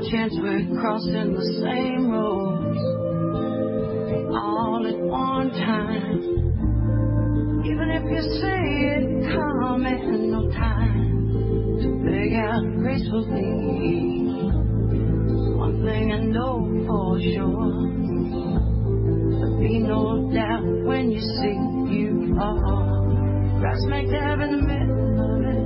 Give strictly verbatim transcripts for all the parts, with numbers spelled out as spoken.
chance we're crossing the same road all at one time. Even if you say it come in no time to beg out gracefully. One thing I know for sure, there'll be no doubt when you see you are right smack dab in the middle of it.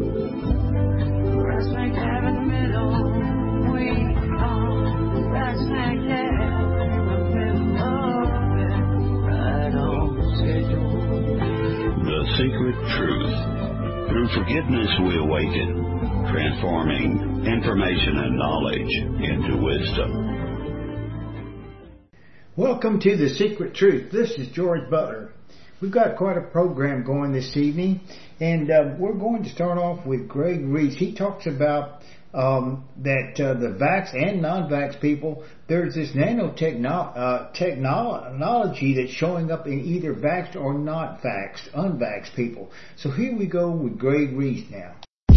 Right smack dab in the middle. We are right smack dab in the middle of it. Right on schedule. The Secret Truth. Through forgiveness we awaken, transforming information and knowledge into wisdom. Welcome to The Secret Truth. This is George Butler. We've got quite a program going this evening, and uh, we're going to start off with Greg Reese. He talks about um, that uh, the vax and non-vax people, there's this nanotechnology uh, technology that's showing up in either vaxxed or not vaxxed, unvaxxed people. So here we go with Greg Reese now.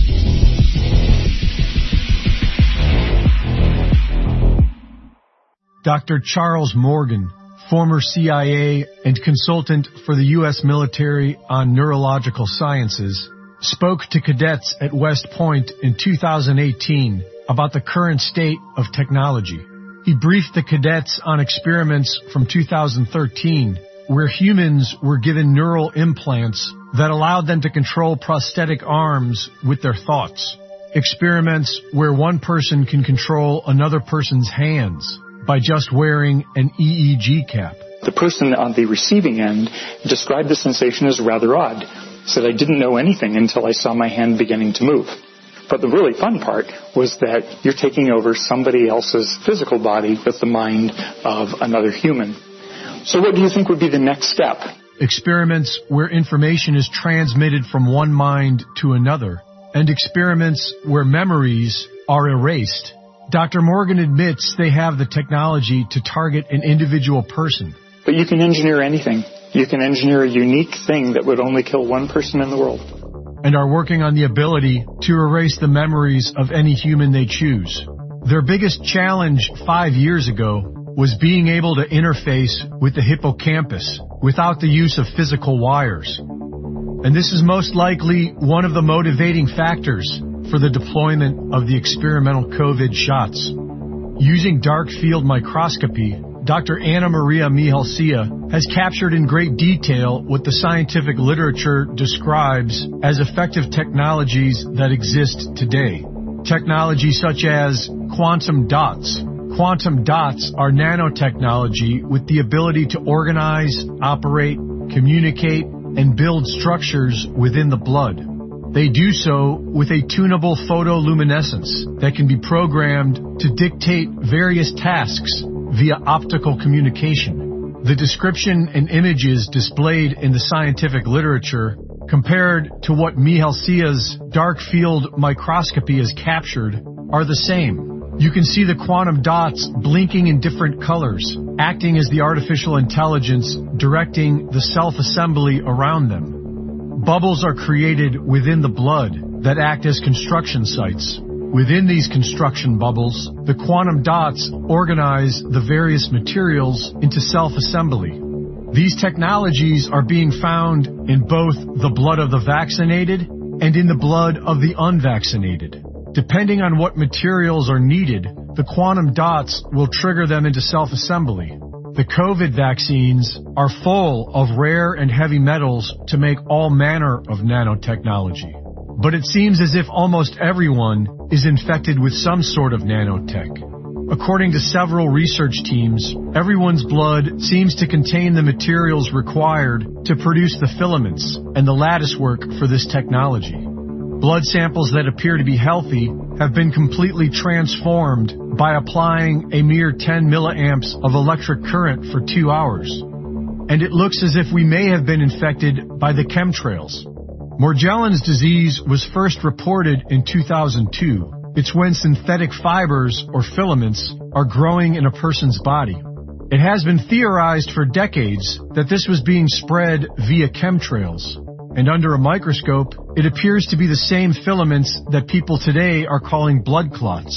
Doctor Charles Morgan, former C I A and consultant for the U S military on neurological sciences, spoke to cadets at West Point in two thousand eighteen about the current state of technology. He briefed the cadets on experiments from two thousand thirteen where humans were given neural implants that allowed them to control prosthetic arms with their thoughts. Experiments where one person can control another person's hands by just wearing an E E G cap. The person on the receiving end described the sensation as rather odd. Said, I didn't know anything until I saw my hand beginning to move. But the really fun part was that you're taking over somebody else's physical body with the mind of another human. So what do you think would be the next step? Experiments where information is transmitted from one mind to another, and experiments where memories are erased. Doctor Morgan admits they have the technology to target an individual person. But you can engineer anything. You can engineer a unique thing that would only kill one person in the world. And are working on the ability to erase the memories of any human they choose. Their biggest challenge five years ago was being able to interface with the hippocampus without the use of physical wires. And this is most likely one of the motivating factors for the deployment of the experimental COVID shots. Using dark field microscopy, Doctor Anna Maria Mihalcea has captured in great detail what the scientific literature describes as effective technologies that exist today. Technology such as quantum dots. Quantum dots are nanotechnology with the ability to organize, operate, communicate, and build structures within the blood. They do so with a tunable photoluminescence that can be programmed to dictate various tasks via optical communication. The description and images displayed in the scientific literature compared to what Mihalcea's dark field microscopy has captured are the same. You can see the quantum dots blinking in different colors, acting as the artificial intelligence directing the self-assembly around them. Bubbles are created within the blood that act as construction sites. Within these construction bubbles, the quantum dots organize the various materials into self-assembly. These technologies are being found in both the blood of the vaccinated and in the blood of the unvaccinated. Depending on what materials are needed, the quantum dots will trigger them into self-assembly. The COVID vaccines are full of rare and heavy metals to make all manner of nanotechnology. But it seems as if almost everyone is infected with some sort of nanotech. According to several research teams, everyone's blood seems to contain the materials required to produce the filaments and the lattice work for this technology. Blood samples that appear to be healthy have been completely transformed by applying a mere ten milliamps of electric current for two hours. And it looks as if we may have been infected by the chemtrails. Morgellons disease was first reported in two thousand two. It's when synthetic fibers or filaments are growing in a person's body. It has been theorized for decades that this was being spread via chemtrails. And under a microscope, it appears to be the same filaments that people today are calling blood clots.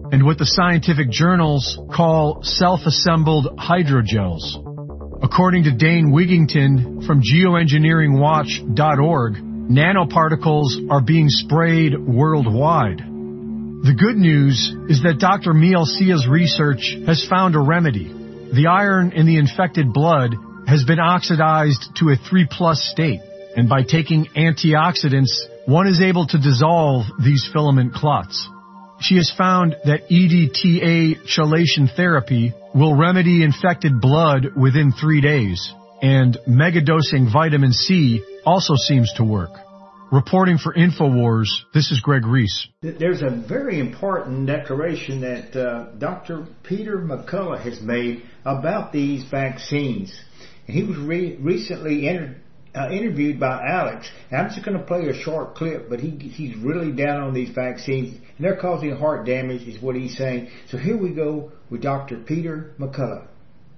and what the scientific journals call self-assembled hydrogels. According to Dane Wigington from geoengineering watch dot org, nanoparticles are being sprayed worldwide. The good news is that Doctor Mielsia's research has found a remedy. The iron in the infected blood has been oxidized to a three plus state, and by taking antioxidants, one is able to dissolve these filament clots. She has found that E D T A chelation therapy will remedy infected blood within three days, and megadosing vitamin C also seems to work. Reporting for InfoWars, this is Greg Reese. There's a very important declaration that uh, Doctor Peter McCullough has made about these vaccines. And he was re- recently entered, uh, interviewed by Alex. And I'm just going to play a short clip, but he he's really down on these vaccines. And they're causing heart damage, is what he's saying. So here we go with Doctor Peter McCullough.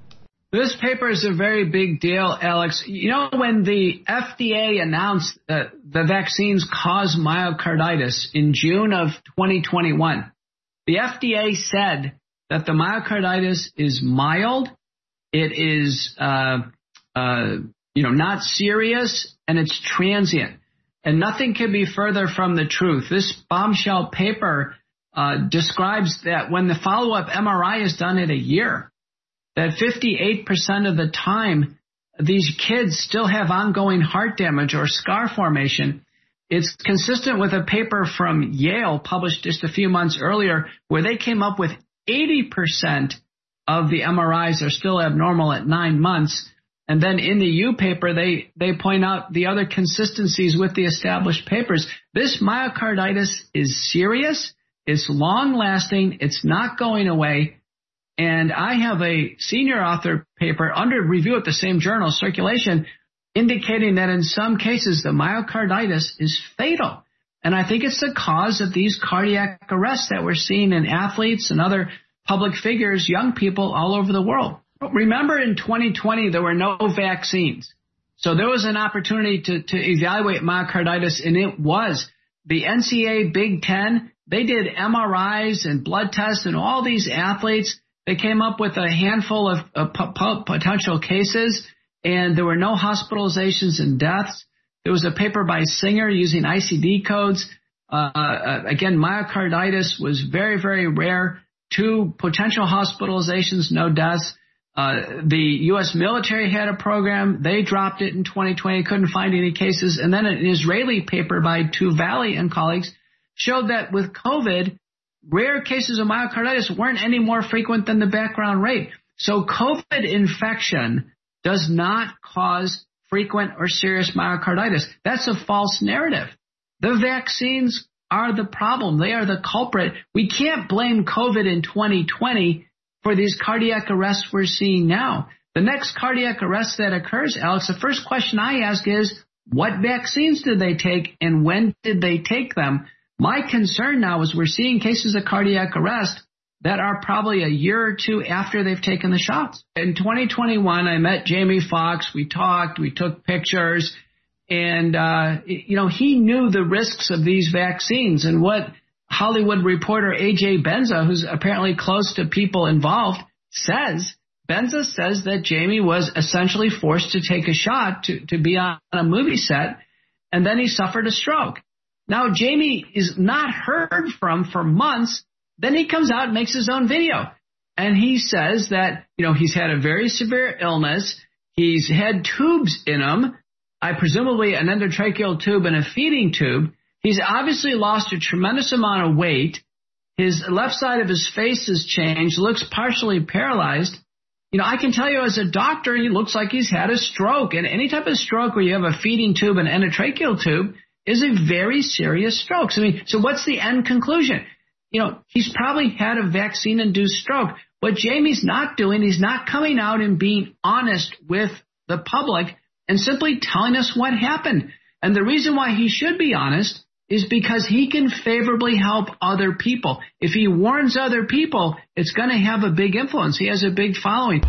This paper is a very big deal, Alex. You know, when the F D A announced that the vaccines cause myocarditis in June of twenty twenty-one, the F D A said that the myocarditis is mild, it is, uh, uh, you know, not serious, and it's transient. And nothing can be further from the truth. This bombshell paper uh, describes that when the follow-up M R I is done in a year, that fifty-eight percent of the time, these kids still have ongoing heart damage or scar formation. It's consistent with a paper from Yale published just a few months earlier where they came up with eighty percent of the M R Is are still abnormal at nine months. And then in the U paper, they, they point out the other consistencies with the established papers. This myocarditis is serious, it's long-lasting, it's not going away. And I have a senior author paper under review at the same journal, Circulation, indicating that in some cases the myocarditis is fatal. And I think it's the cause of these cardiac arrests that we're seeing in athletes and other public figures, young people all over the world. Remember in twenty twenty, there were no vaccines. So there was an opportunity to, to evaluate myocarditis, and it was. The N C A A Big Ten, they did M R Is and blood tests and all these athletes. They came up with a handful of uh, p- p- potential cases, and there were no hospitalizations and deaths. There was a paper by Singer using I C D codes. Uh, uh, again, myocarditis was very, very rare. Two potential hospitalizations, no deaths. Uh, the U S military had a program. They dropped it in twenty twenty, couldn't find any cases. And then an Israeli paper by Tuvali and colleagues showed that with COVID, rare cases of myocarditis weren't any more frequent than the background rate. So COVID infection does not cause frequent or serious myocarditis. That's a false narrative. The vaccines are the problem. They are the culprit. We can't blame COVID in twenty twenty for these cardiac arrests we're seeing now. The next cardiac arrest that occurs, Alex, the first question I ask is, what vaccines did they take and when did they take them? My concern now is we're seeing cases of cardiac arrest that are probably a year or two after they've taken the shots. In twenty twenty-one, I met Jamie Foxx. We talked, we took pictures, and, uh, you know, he knew the risks of these vaccines. And what Hollywood reporter A J Benza, who's apparently close to people involved, says, Benza says that Jamie was essentially forced to take a shot to, to be on a movie set, and then he suffered a stroke. Now, Jamie is not heard from for months. Then he comes out and makes his own video. And he says that, you know, he's had a very severe illness. He's had tubes in him, I presumably an endotracheal tube and a feeding tube. He's obviously lost a tremendous amount of weight. His left side of his face has changed, looks partially paralyzed. You know, I can tell you as a doctor, he looks like he's had a stroke. And any type of stroke where you have a feeding tube and endotracheal tube is a very serious stroke. So, I mean, so what's the end conclusion? You know, he's probably had a vaccine-induced stroke. What Jamie's not doing, he's not coming out and being honest with the public and simply telling us what happened. And the reason why he should be honest is because he can favorably help other people. If he warns other people, it's going to have a big influence. He has a big following.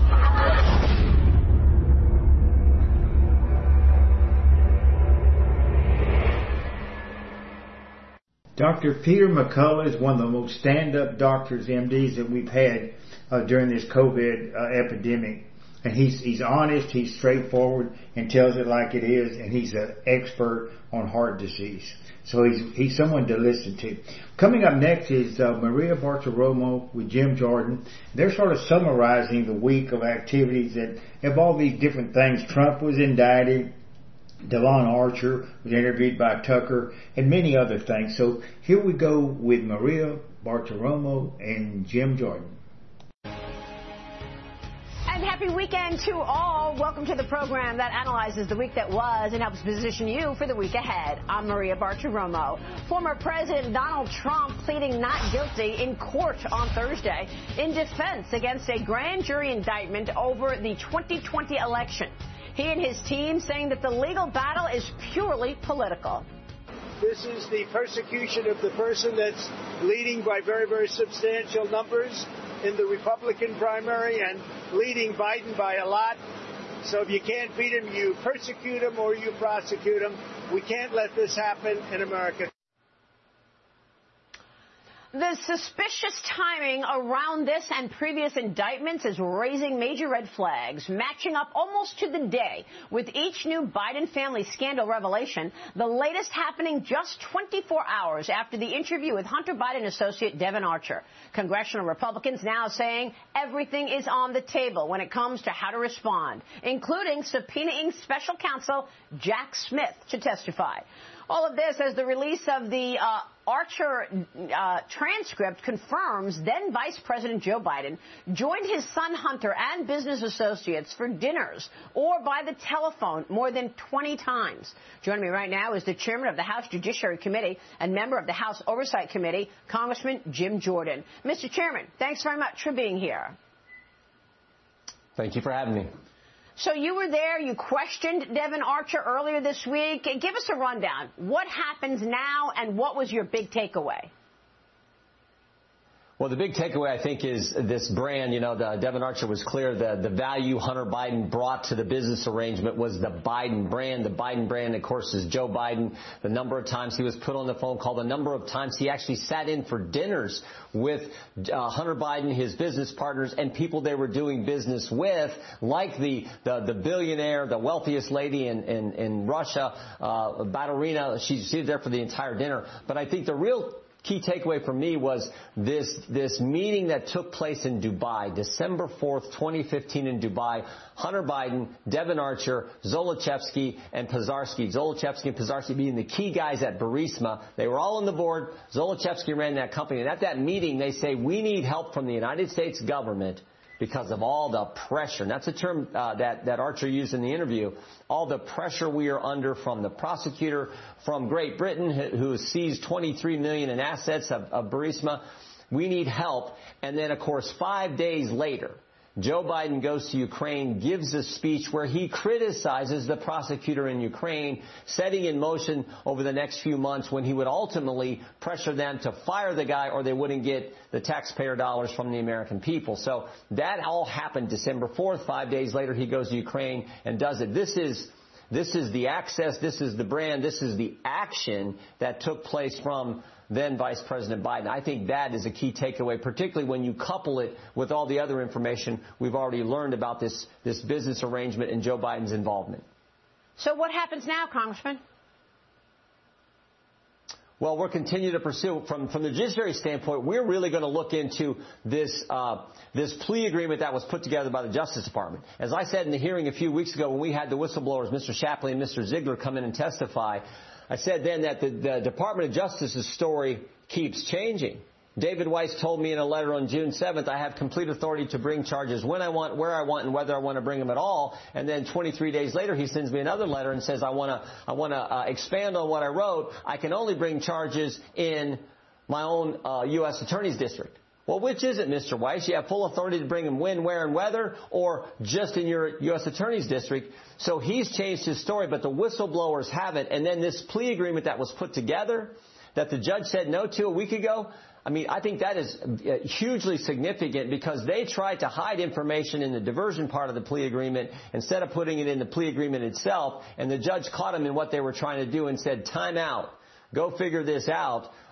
Doctor Peter McCullough is one of the most stand-up doctors, M Ds, that we've had uh, during this COVID uh, epidemic. And he's he's honest, he's straightforward, and tells it like it is, and he's an expert on heart disease. So he's he's someone to listen to. Coming up next is uh, Maria Bartiromo with Jim Jordan. They're sort of summarizing the week of activities that have all these different things. Trump was indicted. Devon Archer was interviewed by Tucker, and many other things. So here we go with Maria Bartiromo and Jim Jordan. And happy weekend to all. Welcome to the program that analyzes the week that was and helps position you for the week ahead. I'm Maria Bartiromo. Former President Donald Trump pleading not guilty in court on Thursday in defense against a grand jury indictment over the twenty twenty election. He and his team saying that the legal battle is purely political. This is the persecution of the person that's leading by very, very substantial numbers in the Republican primary and leading Biden by a lot. So if you can't beat him, you persecute him or you prosecute him. We can't let this happen in America. The suspicious timing around this and previous indictments is raising major red flags, matching up almost to the day with each new Biden family scandal revelation, the latest happening just twenty-four hours after the interview with Hunter Biden associate Devon Archer. Congressional Republicans now saying everything is on the table when it comes to how to respond, including subpoenaing special counsel Jack Smith to testify. All of this as the release of the uh, Archer uh, transcript confirms then Vice President Joe Biden joined his son Hunter and business associates for dinners or by the telephone more than twenty times. Joining me right now is the chairman of the House Judiciary Committee and member of the House Oversight Committee, Congressman Jim Jordan. Mister Chairman, thanks very much for being here. Thank you for having me. So you were there, you questioned Devon Archer earlier this week. Give us a rundown. What happens now and what was your big takeaway? Well, the big takeaway, I think, is this brand. You know, the, Devon Archer was clear that the value Hunter Biden brought to the business arrangement was the Biden brand. The Biden brand, of course, is Joe Biden. The number of times he was put on the phone call, the number of times he actually sat in for dinners with uh, Hunter Biden, his business partners, and people they were doing business with, like the the, the billionaire, the wealthiest lady in, in, in Russia, uh, Ballerina. She, she was there for the entire dinner. But I think the real key takeaway for me was this this meeting that took place in Dubai, December fourth, twenty fifteen in Dubai. Hunter Biden, Devon Archer, Zolochevsky, and Pizarski. Zolochevsky and Pizarski being the key guys at Burisma. They were all on the board. Zolochevsky ran that company. And at that meeting, they say, we need help from the United States government because of all the pressure. And that's a term uh, that, that Archer used in the interview. All the pressure we are under from the prosecutor from Great Britain, who has seized twenty-three million dollars in assets of, of Burisma. We need help. And then, of course, five days later, Joe Biden goes to Ukraine, gives a speech where he criticizes the prosecutor in Ukraine, setting in motion over the next few months when he would ultimately pressure them to fire the guy or they wouldn't get the taxpayer dollars from the American people. So that all happened December fourth. Five days later, he goes to Ukraine and does it. This is this is the access. This is the brand. This is the action that took place from then Vice President Biden. I think that is a key takeaway, particularly when you couple it with all the other information we've already learned about this, this business arrangement and Joe Biden's involvement. So what happens now, Congressman? Well, we'll continue to pursue. From, from the judiciary standpoint, we're really going to look into this, uh, this plea agreement that was put together by the Justice Department. As I said in the hearing a few weeks ago when we had the whistleblowers, Mister Shapley and Mister Ziegler, come in and testify, I said then that the, the Department of Justice's story keeps changing. David Weiss told me in a letter on June seventh, I have complete authority to bring charges when I want, where I want, and whether I want to bring them at all. And then twenty-three days later, he sends me another letter and says, I want to, I want to uh, expand on what I wrote. I can only bring charges in my own uh, U S Attorney's District. Well, which is it, Mister Weiss? You have full authority to bring them when, where, and whether, or just in your U S Attorney's District. So he's changed his story, but the whistleblowers haven't. And then this plea agreement that was put together that the judge said no to a week ago, I mean, I think that is hugely significant because they tried to hide information in the diversion part of the plea agreement instead of putting it in the plea agreement itself. And the judge caught them in what they were trying to do and said, time out. Go figure this out.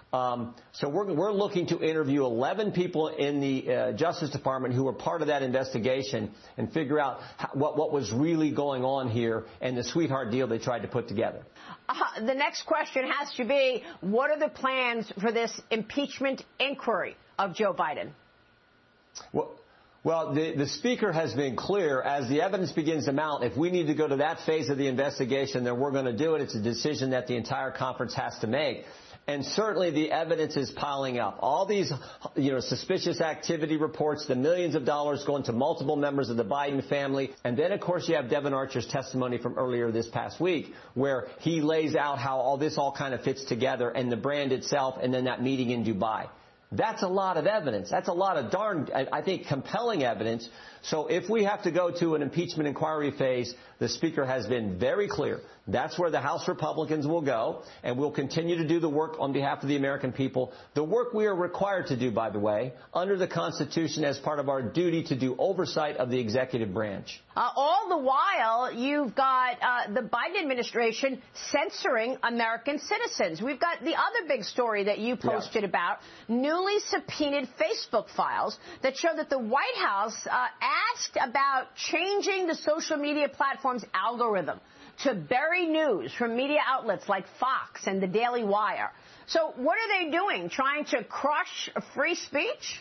Um, so we're, we're looking to interview eleven people in the uh, Justice Department who were part of that investigation and figure out how, what, what was really going on here and the sweetheart deal they tried to put together. Uh, the next question has to be, what are the plans for this impeachment inquiry of Joe Biden? Well, Well, the, the Speaker has been clear. As the evidence begins to mount, if we need to go to that phase of the investigation, then we're going to do it. It's a decision that the entire conference has to make. And certainly the evidence is piling up. All these, you know, suspicious activity reports, the millions of dollars going to multiple members of the Biden family. And then, of course, you have Devon Archer's testimony from earlier this past week, where he lays out how all this all kind of fits together, and the brand itself, and then that meeting in Dubai. That's a lot of evidence. That's a lot of darn, I think, compelling evidence. So if we have to go to an impeachment inquiry phase, the Speaker has been very clear. That's where the House Republicans will go, and we'll continue to do the work on behalf of the American people, the work we are required to do, by the way, under the Constitution as part of our duty to do oversight of the executive branch. Uh, all the while, you've got uh, the Biden administration censoring American citizens. We've got the other big story that you posted yeah. about, newly subpoenaed Facebook files that show that the White House uh, asked about changing the social media platform's algorithm to bury news from media outlets like Fox and the Daily Wire. So what are they doing? Trying to crush free speech?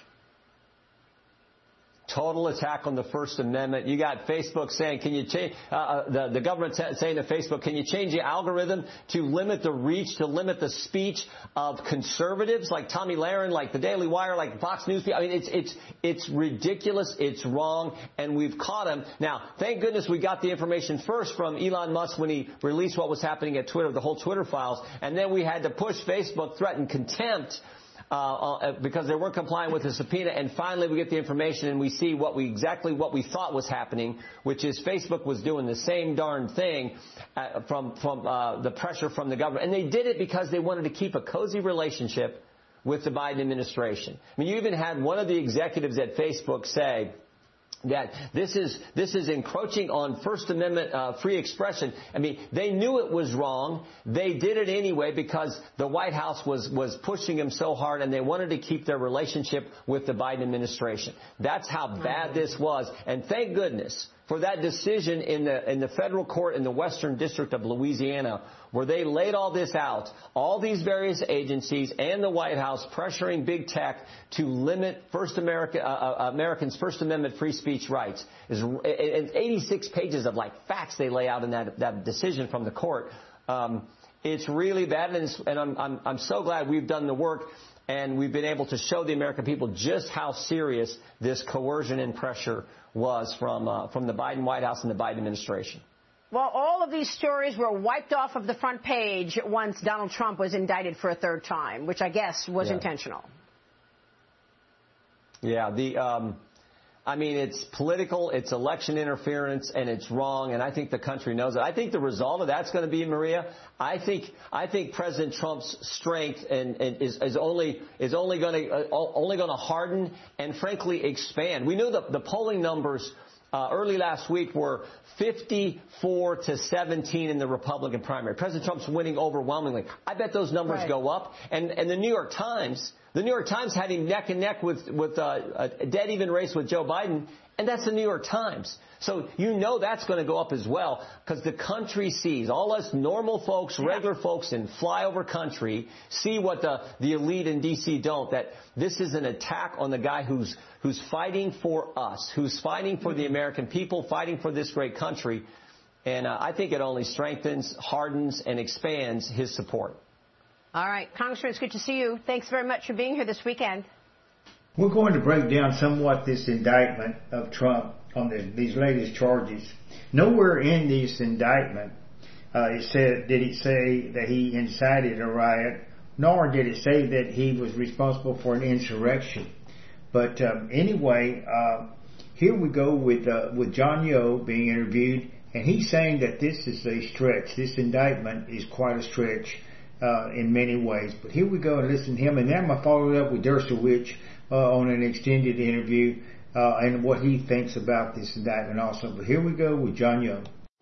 Total attack on the First Amendment. You got Facebook saying, can you change, uh, the, the government saying to Facebook, can you change the algorithm to limit the reach, to limit the speech of conservatives like Tommy Lahren, like the Daily Wire, like Fox News? I mean, it's, it's, it's ridiculous. It's wrong. And we've caught him. Now, thank goodness we got the information first from Elon Musk when he released what was happening at Twitter, the whole Twitter files. And then we had to push Facebook, threaten contempt. Uh, because they weren't complying with the subpoena, and finally we get the information and we see what we exactly what we thought was happening, which is Facebook was doing the same darn thing uh, from from uh, the pressure from the government, and they did it because they wanted to keep a cozy relationship with the Biden administration. I mean, you even had one of the executives at Facebook say that this is this is encroaching on First Amendment uh, free expression. I mean, they knew it was wrong. They did it anyway because the White House was was pushing them so hard, and they wanted to keep their relationship with the Biden administration. That's how bad this was. And thank goodness for that decision in the in the federal court in the Western District of Louisiana, where they laid all this out, all these various agencies and the White House pressuring big tech to limit First America, uh, Americans' First Amendment free speech rights. Is it's eighty-six pages of like facts they lay out in that that decision from the court. Um, it's really bad, and, it's, and I'm, I'm I'm so glad we've done the work. And we've been able to show the American people just how serious this coercion and pressure was from uh, from the Biden White House and the Biden administration. Well, all of these stories were wiped off of the front page once Donald Trump was indicted for a third time, which I guess was yeah. intentional. Yeah, the um, I mean, it's political, it's election interference, and it's wrong, and I think the country knows it. I think the result of that's going to be, Maria, I think I think President Trump's strength and, and is, is only is only going to uh, only going to harden and, frankly, expand. We knew the, the polling numbers uh, early last week were fifty-four to seventeen in the Republican primary. President Trump's winning overwhelmingly. I bet those numbers right. go up, and and the New York Times. The New York Times had him neck and neck with, with uh, a dead even race with Joe Biden, and that's the New York Times. So you know that's going to go up as well because the country sees, all us normal folks, regular folks in flyover country see what the, the elite in D C don't, that this is an attack on the guy who's, who's fighting for us, who's fighting for the American people, fighting for this great country. And uh, I think it only strengthens, hardens, and expands his support. All right. Congressman, it's good to see you. Thanks very much for being here this weekend. We're going to break down somewhat this indictment of Trump on the, these latest charges. Nowhere in this indictment uh, it said did it say that he incited a riot, nor did it say that he was responsible for an insurrection. But um, anyway, uh, here we go with uh, with John Yoo being interviewed, and he's saying that this is a stretch. This indictment is quite a stretch. Uh, in many ways. But here we go and listen to him. And then I'm going to follow it up with Dershowitz uh, on an extended interview uh, and what he thinks about this indictment also. But here we go with John Yoo.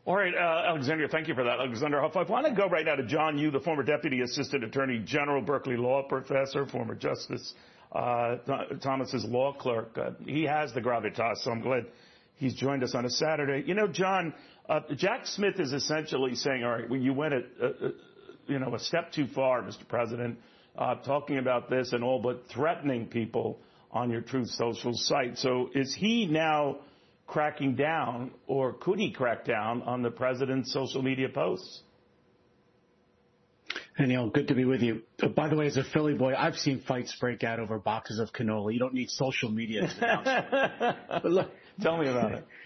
All right, uh, Alexandria, thank you for that. Alexander Huff. I want to go right now to John Yoo, the former Deputy Assistant Attorney General, Berkeley Law Professor, former Justice uh, Thomas's law clerk. Uh, he has the gravitas, so I'm glad he's joined us on a Saturday. You know, John, uh, Jack Smith is essentially saying, all right, well, you went a, a, a, you know, a step too far, Mister President, uh, talking about this and all, but threatening people on your Truth Social site. So is he now cracking down, or could he crack down on the president's social media posts? Hey, Neil, good to be with you. Uh, by the way, as a Philly boy, I've seen fights break out over boxes of cannoli. You don't need social media to announce it. But look, tell me about it.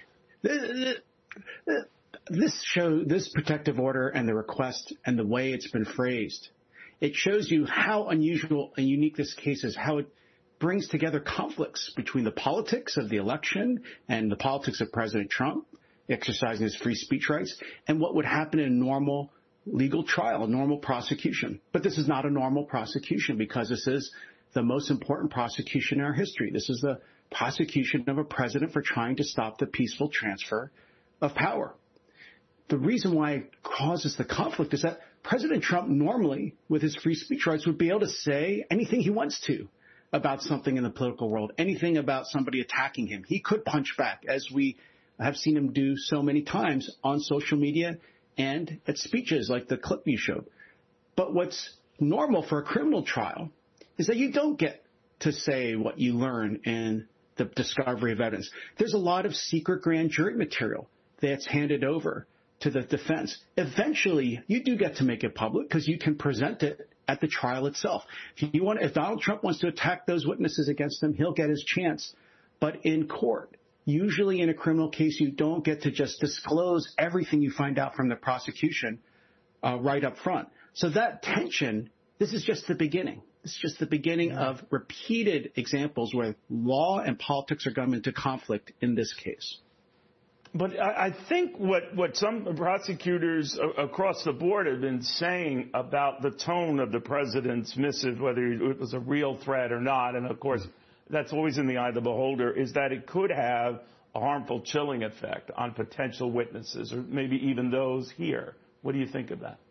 This, this show, this protective order and the request and the way it's been phrased, it shows you how unusual and unique this case is, how it brings together conflicts between the politics of the election and the politics of President Trump exercising his free speech rights and what would happen in a normal legal trial, a normal prosecution. But this is not a normal prosecution because this is the most important prosecution in our history. This is the prosecution of a president for trying to stop the peaceful transfer of power. The reason why it causes the conflict is that President Trump normally, with his free speech rights, would be able to say anything he wants to about something in the political world, anything about somebody attacking him. He could punch back, as we have seen him do so many times on social media and at speeches like the clip you showed. But what's normal for a criminal trial is that you don't get to say what you learn in the discovery of evidence. There's a lot of secret grand jury material that's handed over to the defense. Eventually, you do get to make it public because you can present it at the trial itself. If you want, if Donald Trump wants to attack those witnesses against him, he'll get his chance. But in court, usually in a criminal case, you don't get to just disclose everything you find out from the prosecution uh, right up front. So that tension, this is just the beginning. This is just the beginning yeah. of repeated examples where law and politics are coming into conflict in this case. But I think what, what some prosecutors across the board have been saying about the tone of the president's missive, whether it was a real threat or not, and of course that's always in the eye of the beholder, is that it could have a harmful chilling effect on potential witnesses, or maybe even those here. What do you think of that?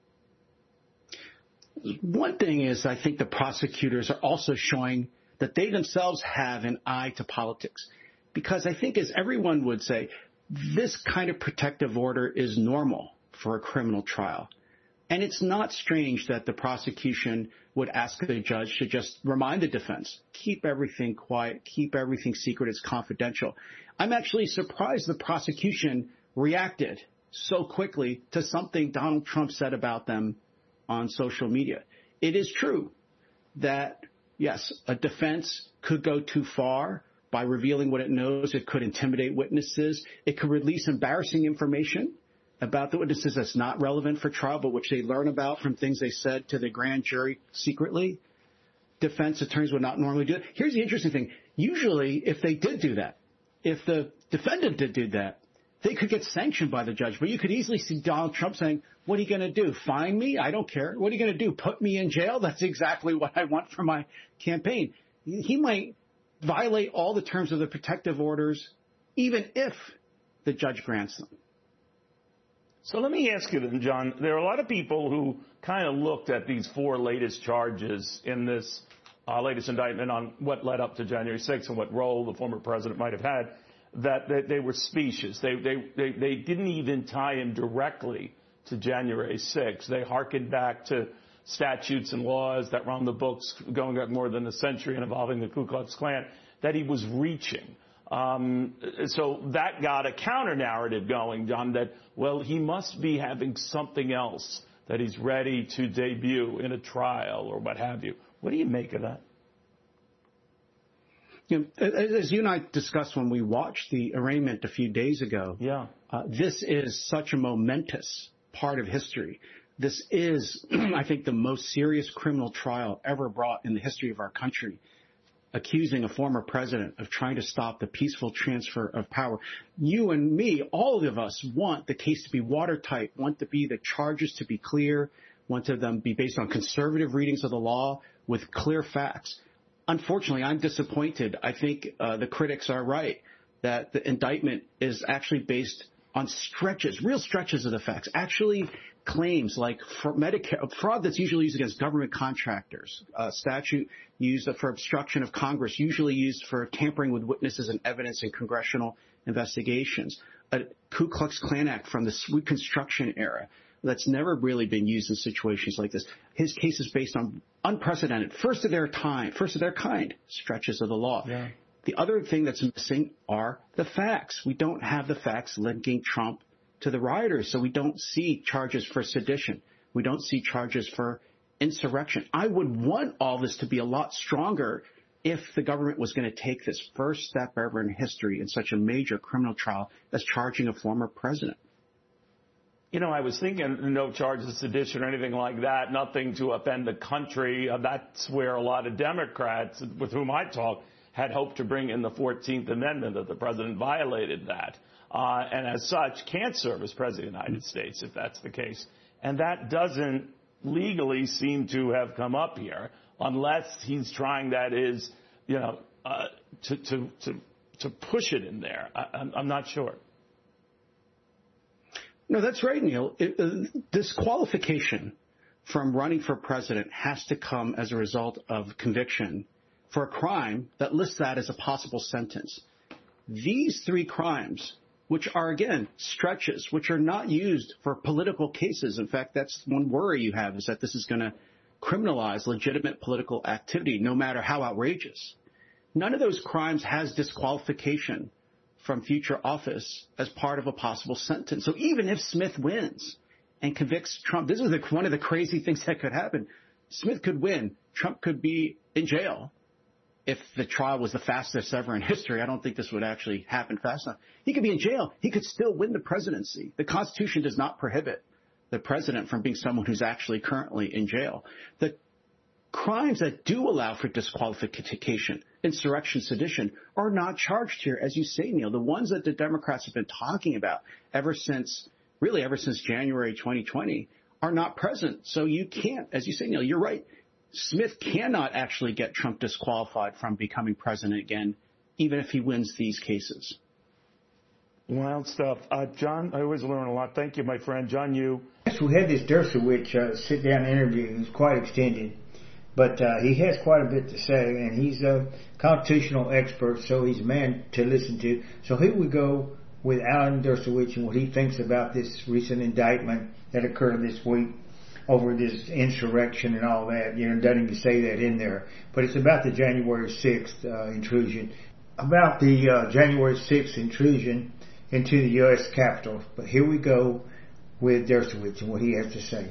One thing is, I think the prosecutors are also showing that they themselves have an eye to politics. Because I think, as everyone would say, this kind of protective order is normal for a criminal trial. And it's not strange that the prosecution would ask the judge to just remind the defense, keep everything quiet, keep everything secret, it's confidential. I'm actually surprised the prosecution reacted so quickly to something Donald Trump said about them on social media. It is true that, yes, a defense could go too far by revealing what it knows. It could intimidate witnesses. It could release embarrassing information about the witnesses that's not relevant for trial, but which they learn about from things they said to the grand jury secretly. Defense attorneys would not normally do it. Here's the interesting thing. Usually, if they did do that, if the defendant did do that, they could get sanctioned by the judge. But you could easily see Donald Trump saying, what are you going to do? Fine me? I don't care. What are you going to do? Put me in jail? That's exactly what I want for my campaign. He might violate all the terms of the protective orders, even if the judge grants them. So let me ask you then, John, there are a lot of people who kind of looked at these four latest charges in this uh, latest indictment on what led up to January sixth and what role the former president might have had, that they, they were specious. They, they, they, they didn't even tie him directly to January sixth. They hearkened back to statutes and laws that were on the books going back more than a century and involving the Ku Klux Klan that he was reaching. Um, so that got a counter narrative going, John, that, well, he must be having something else that he's ready to debut in a trial or what have you. What do you make of that? You know, as you and I discussed when we watched the arraignment a few days ago, yeah, uh, this is such a momentous part of history. This is, I think, the most serious criminal trial ever brought in the history of our country, accusing a former president of trying to stop the peaceful transfer of power. You and me, all of us, want the case to be watertight, want to be the charges to be clear, want to them be based on conservative readings of the law with clear facts. Unfortunately, I'm disappointed. I think uh, the critics are right that the indictment is actually based on stretches, real stretches of the facts, actually claims like for Medicare, fraud that's usually used against government contractors, a statute used for obstruction of Congress, usually used for tampering with witnesses and evidence in congressional investigations, a Ku Klux Klan Act from the Reconstruction era that's never really been used in situations like this. His case is based on unprecedented, first of their time, first of their kind, stretches of the law. Yeah. The other thing that's missing are the facts. We don't have the facts linking Trump to the rioters, so we don't see charges for sedition. We don't see charges for insurrection. I would want all this to be a lot stronger if the government was going to take this first step ever in history in such a major criminal trial as charging a former president. You know, I was thinking no charges of sedition or anything like that, nothing to offend the country. Uh, that's where a lot of Democrats with whom I talk had hoped to bring in the fourteenth Amendment, that the president violated that. Uh, and as such, can't serve as president of the United States if that's the case. And that doesn't legally seem to have come up here, unless he's trying, that is, you know, uh, to, to, to, to push it in there. I, I'm, I'm not sure. No, that's right, Neil. It, uh, disqualification from running for president has to come as a result of conviction for a crime that lists that as a possible sentence. These three crimes, which are, again, stretches, which are not used for political cases. In fact, that's one worry you have, is that this is going to criminalize legitimate political activity, no matter how outrageous. None of those crimes has disqualification from future office as part of a possible sentence. So even if Smith wins and convicts Trump, this is the, one of the crazy things that could happen. Smith could win. Trump could be in jail. If the trial was the fastest ever in history, I don't think this would actually happen fast enough. He could be in jail. He could still win the presidency. The Constitution does not prohibit the president from being someone who's actually currently in jail. The crimes that do allow for disqualification, insurrection, sedition, are not charged here, as you say, Neil. The ones that the Democrats have been talking about ever since, really ever since January twenty twenty, are not present. So you can't, as you say, Neil, you're right. Smith cannot actually get Trump disqualified from becoming president again, even if he wins these cases. Wild stuff. Uh, John, I always learn a lot. Thank you, my friend. John, you. Yes, we had this Dershowitz uh, sit-down interview. It was quite extended, but uh, he has quite a bit to say, and he's a constitutional expert, so he's a man to listen to. So here we go with Alan Dershowitz and what he thinks about this recent indictment that occurred this week over this insurrection and all that. You know, doesn't even say that in there. But it's about the January sixth uh, intrusion. About the uh, January sixth intrusion into the U S Capitol. But here we go with Dershowitz and what he has to say.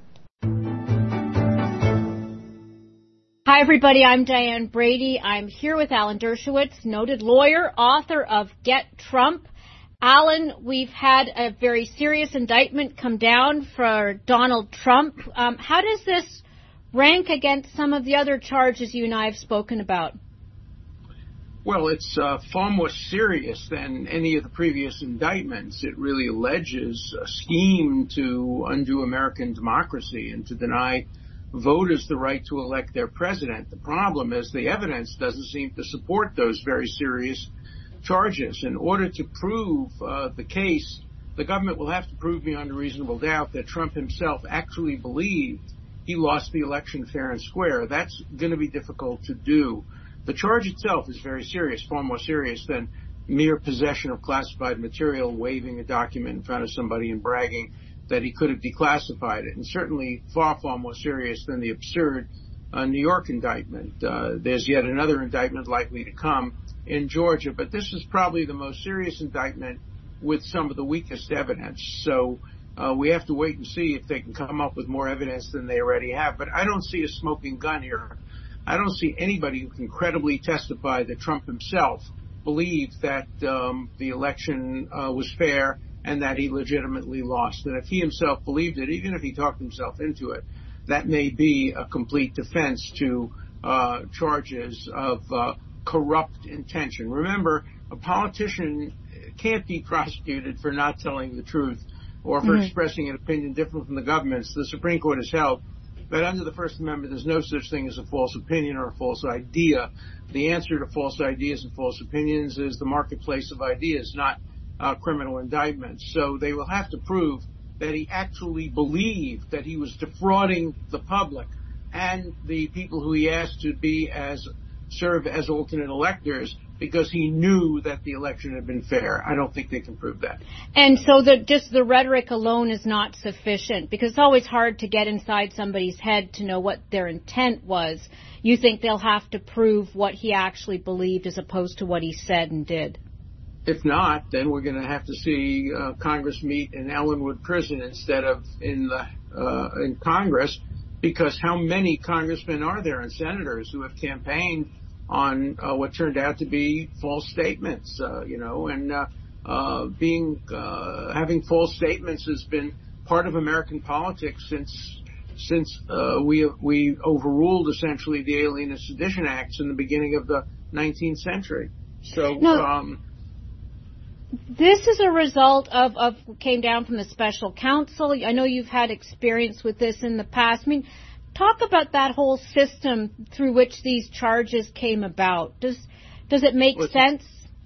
Hi, everybody. I'm Diane Brady. I'm here with Alan Dershowitz, noted lawyer, author of Get Trump. Alan, we've had a very serious indictment come down for Donald Trump. Um, how does this rank against some of the other charges you and I have spoken about? Well, it's uh, far more serious than any of the previous indictments. It really alleges a scheme to undo American democracy and to deny voters the right to elect their president. The problem is the evidence doesn't seem to support those very serious charges. In order to prove uh, the case, the government will have to prove beyond a reasonable doubt that Trump himself actually believed he lost the election fair and square. That's going to be difficult to do. The charge itself is very serious, far more serious than mere possession of classified material, waving a document in front of somebody and bragging that he could have declassified it, and certainly far, far more serious than the absurd uh, New York indictment. Uh, there's yet another indictment likely to come in Georgia, but this is probably the most serious indictment with some of the weakest evidence. So uh, we have to wait and see if they can come up with more evidence than they already have. But I don't see a smoking gun here. I don't see anybody who can credibly testify that Trump himself believed that um, the election uh, was fair and that he legitimately lost. And if he himself believed it, even if he talked himself into it, that may be a complete defense to uh, charges of uh, corrupt intention. Remember, a politician can't be prosecuted for not telling the truth or for mm-hmm. expressing an opinion different from the government's. The Supreme Court has held that under the First Amendment, there's no such thing as a false opinion or a false idea. The answer to false ideas and false opinions is the marketplace of ideas, not uh, criminal indictments. So they will have to prove that he actually believed that he was defrauding the public and the people who he asked to be as serve as alternate electors, because he knew that the election had been fair. I don't think they can prove that. And so the, just the rhetoric alone is not sufficient, because it's always hard to get inside somebody's head to know what their intent was. You think they'll have to prove what he actually believed as opposed to what he said and did? If not, then we're going to have to see uh, Congress meet in Ellenwood Prison instead of in the uh, in Congress, because how many congressmen are there and senators who have campaigned on uh, what turned out to be false statements, uh, you know, and uh, uh, being uh, having false statements has been part of American politics since since uh, we we overruled essentially the Alien and Sedition Acts in the beginning of the nineteenth century. So. No. Um, This is a result of, of came down from the special counsel. I know you've had experience with this in the past. I mean, talk about that whole system through which these charges came about. Does does it make well, sense?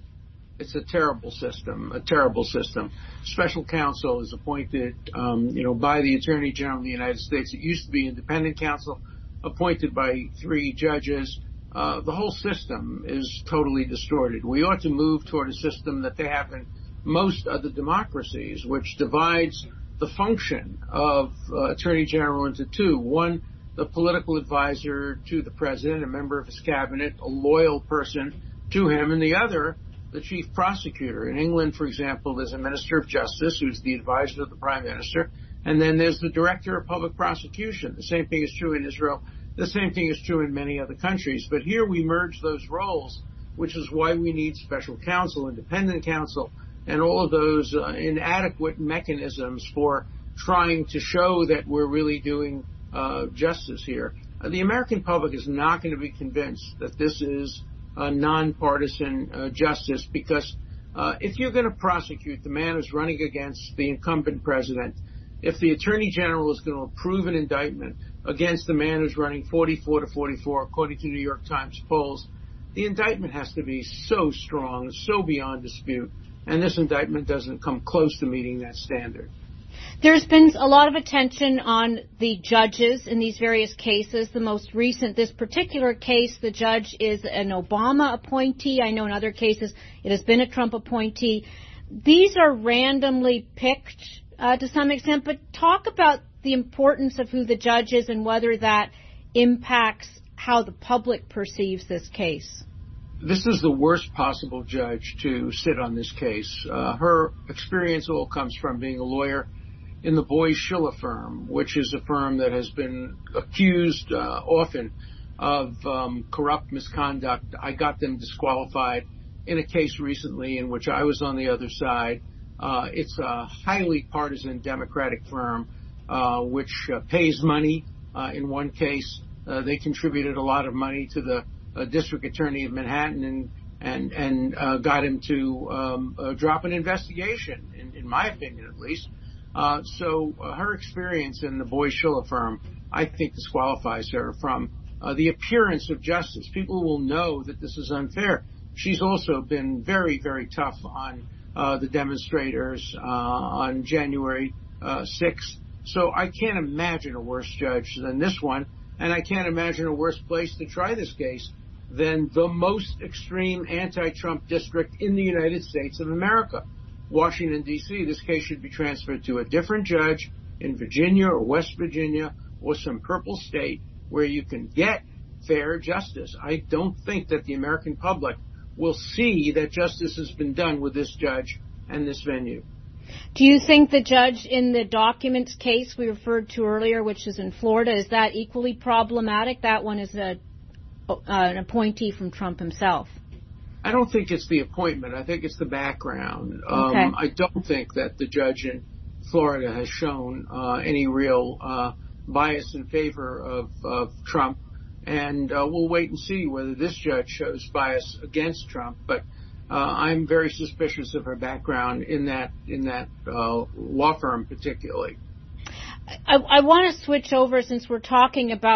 It's a terrible system, a terrible system. Special counsel is appointed, um, you know, by the Attorney General of the United States. It used to be independent counsel, appointed by three judges. Uh, the whole system is totally distorted. We ought to move toward a system that they have in most other democracies, which divides the function of uh, Attorney General into two. One, the political advisor to the president, a member of his cabinet, a loyal person to him, and the other, the chief prosecutor. In England, for example, there's a minister of justice who's the advisor of the prime minister, and then there's the director of public prosecution. The same thing is true in Israel. The same thing is true in many other countries. But here we merge those roles, which is why we need special counsel, independent counsel, and all of those uh, inadequate mechanisms for trying to show that we're really doing uh, justice here. Uh, the American public is not going to be convinced that this is a nonpartisan uh, justice, because uh, if you're going to prosecute the man who's running against the incumbent president, if the Attorney General is going to approve an indictment against the man who's running forty-four to forty-four, according to New York Times polls, the indictment has to be so strong, so beyond dispute, and this indictment doesn't come close to meeting that standard. There's been a lot of attention on the judges in these various cases. The most recent, this particular case, the judge is an Obama appointee. I know in other cases it has been a Trump appointee. These are randomly picked uh, to some extent, but talk about the importance of who the judge is and whether that impacts how the public perceives this case. This is the worst possible judge to sit on this case. Uh, her experience all comes from being a lawyer in the Boies Schiller firm, which is a firm that has been accused uh, often of um, corrupt misconduct. I got them disqualified in a case recently in which I was on the other side. Uh, it's a highly partisan Democratic firm uh, which uh, pays money. Uh, in one case, uh, they contributed a lot of money to the uh, district attorney of Manhattan and and and uh, got him to um, uh, drop an investigation, in, in my opinion at least. Uh, so uh, her experience in the Boies Schiller firm, I think, disqualifies her from uh, the appearance of justice. People will know that this is unfair. She's also been very, very tough on uh, the demonstrators uh, on January uh, sixth. So I can't imagine a worse judge than this one, and I can't imagine a worse place to try this case than the most extreme anti-Trump district in the United States of America. Washington, D C, this case should be transferred to a different judge in Virginia or West Virginia or some purple state where you can get fair justice. I don't think that the American public will see that justice has been done with this judge and this venue. Do you think the judge in the documents case we referred to earlier, which is in Florida, is that equally problematic? That one is a, uh, an appointee from Trump himself. I don't think it's the appointment. I think it's the background. Um, okay. I don't think that the judge in Florida has shown uh, any real uh, bias in favor of, of Trump. And uh, we'll wait and see whether this judge shows bias against Trump. But uh, I'm very suspicious of her background in that in that uh, law firm particularly. I, I want to switch over, since we're talking about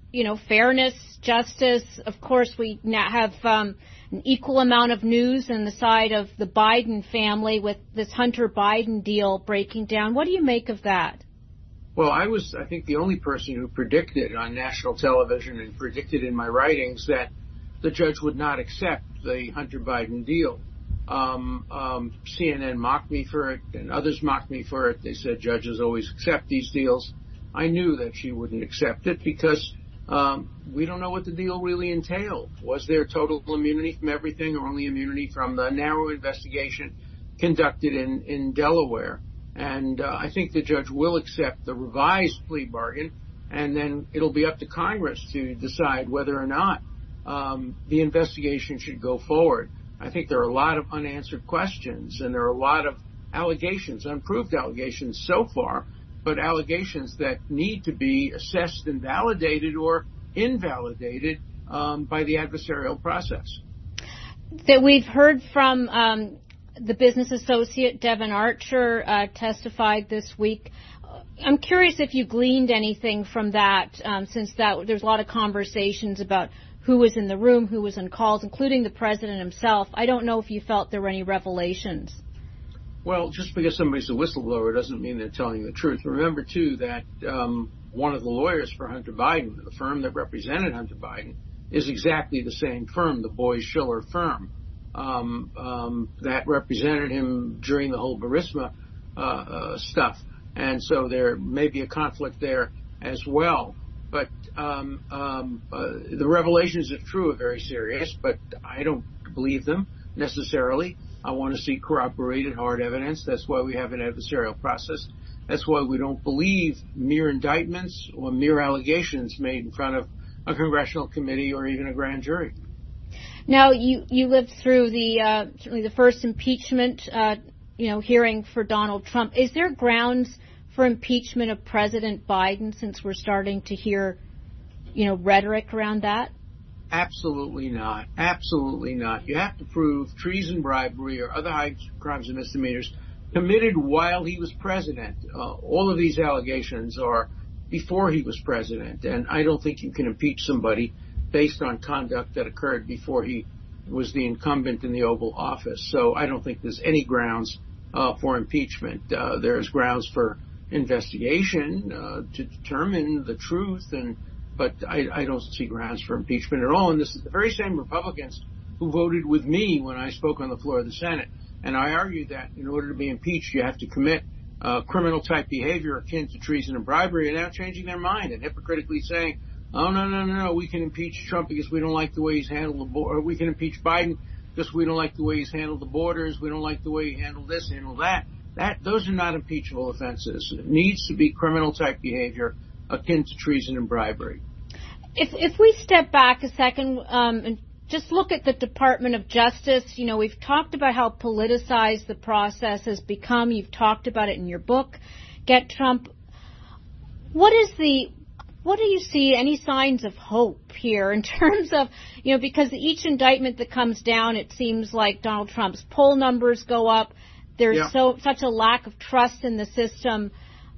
you know, fairness, justice. Of course, we now have um, an equal amount of news on the side of the Biden family with this Hunter Biden deal breaking down. What do you make of that? Well, I was, I think, the only person who predicted on national television and predicted in my writings that the judge would not accept the Hunter Biden deal. Um, um, C N N mocked me for it, and others mocked me for it. They said judges always accept these deals. I knew that she wouldn't accept it because um, we don't know what the deal really entailed. Was there total immunity from everything, or only immunity from the narrow investigation conducted in, in Delaware? And uh, I think the judge will accept the revised plea bargain, and then it'll be up to Congress to decide whether or not um, the investigation should go forward. I think there are a lot of unanswered questions, and there are a lot of allegations, unproved allegations so far, but allegations that need to be assessed and validated or invalidated um, by the adversarial process. That we've heard from um, the business associate, Devon Archer, uh, testified this week. I'm curious if you gleaned anything from that, um, since that there's a lot of conversations about who was in the room, who was on calls, including the president himself. I don't know if you felt there were any revelations. Well, just because somebody's a whistleblower doesn't mean they're telling the truth. Remember, too, that um, one of the lawyers for Hunter Biden, the firm that represented Hunter Biden, is exactly the same firm, the Boies Schiller firm, um, um, that represented him during the whole Burisma uh, uh, stuff. And so there may be a conflict there as well. But um, um, uh, the revelations, if true, are very serious, but I don't believe them necessarily. I want to see corroborated hard evidence. That's why we have an adversarial process. That's why we don't believe mere indictments or mere allegations made in front of a congressional committee or even a grand jury. Now, you, you lived through the uh, certainly the first impeachment uh, you know, hearing for Donald Trump. Is there grounds for impeachment of President Biden, since we're starting to hear, you know, rhetoric around that? Absolutely not. Absolutely not. You have to prove treason, bribery, or other high crimes and misdemeanors committed while he was president. Uh, all of these allegations are before he was president, and I don't think you can impeach somebody based on conduct that occurred before he was the incumbent in the Oval Office. So I don't think there's any grounds uh, for impeachment. Uh, there's grounds for investigation uh, to determine the truth, and but I, I don't see grounds for impeachment at all. And this is the very same Republicans who voted with me when I spoke on the floor of the Senate. And I argued that in order to be impeached, you have to commit uh, criminal-type behavior akin to treason and bribery, and now changing their mind and hypocritically saying, oh, no, no, no, no, we can impeach Trump because we don't like the way he's handled the border, or we can impeach Biden because we don't like the way he's handled the borders, we don't like the way he handled this, handled that. That, those are not impeachable offenses. It needs to be criminal-type behavior akin to treason and bribery. If if we step back a second um, and just look at the Department of Justice, you know, we've talked about how politicized the process has become. You've talked about it in your book, Get Trump. What is the What do you see, any signs of hope here in terms of, you know, because each indictment that comes down, it seems like Donald Trump's poll numbers go up. There's yeah. so such a lack of trust in the system.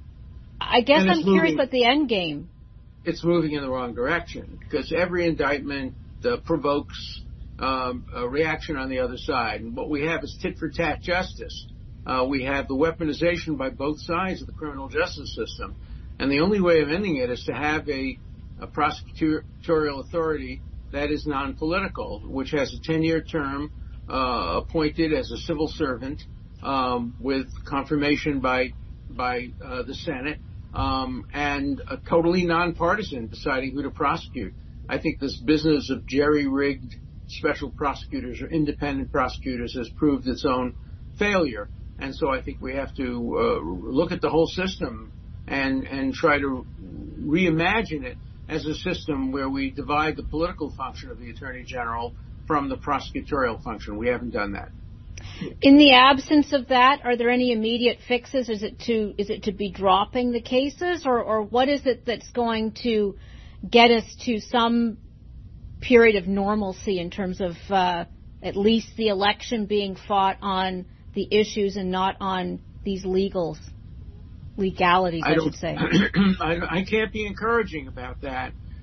I guess I'm moving, curious about the end game. It's moving in the wrong direction because every indictment uh, provokes um, a reaction on the other side. And what we have is tit-for-tat justice. Uh, we have the weaponization by both sides of the criminal justice system. And the only way of ending it is to have a, a prosecutorial authority that is non-political, which has a ten-year term, uh, appointed as a civil servant, um, with confirmation by by uh, the Senate, um, and a totally nonpartisan deciding who to prosecute. I think this business of jerry-rigged special prosecutors or independent prosecutors has proved its own failure. And so I think we have to uh, look at the whole system and and try to reimagine it as a system where we divide the political function of the Attorney General from the prosecutorial function. We haven't done that. In the absence of that, are there any immediate fixes? Is it to is it to be dropping the cases, or, or what is it that's going to get us to some period of normalcy in terms of uh, at least the election being fought on the issues and not on these legals? Legalities, I, I should say. I, I can't be encouraging about that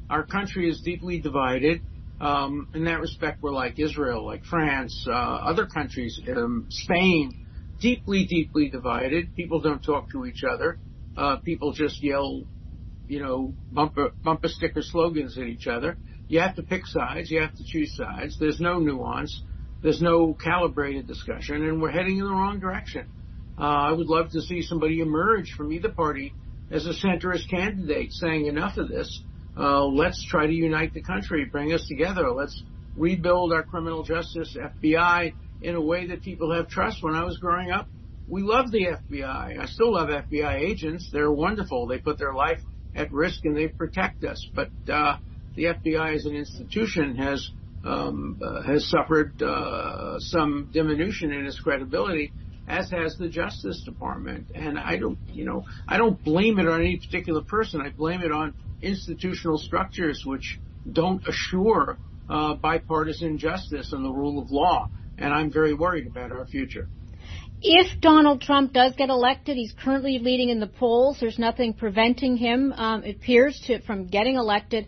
Our country is deeply divided. Um, in that respect, we're like Israel, like France, uh, other countries, um, Spain, deeply, deeply divided. People don't talk to each other. Uh, people just yell, you know, bumper, bumper sticker slogans at each other. You have to pick sides. You have to choose sides. There's no nuance. There's no calibrated discussion, and we're heading in the wrong direction. Uh, I would love to see somebody emerge from either party as a centrist candidate saying enough of this. Uh, let's try to unite the country, bring us together. Let's rebuild our criminal justice, F B I, in a way that people have trust. When I was growing up, we loved the F B I. I still love F B I agents. They're wonderful. They put their life at risk and they protect us. But uh, the F B I as an institution has um, uh, has suffered uh, some diminution in its credibility, as has the Justice Department. And I don't, you know, I don't blame it on any particular person. I blame it on institutional structures which don't assure uh, bipartisan justice and the rule of law. And I'm very worried about our future. If Donald Trump does get elected, he's currently leading in the polls. There's nothing preventing him, um, it appears, to, from getting elected.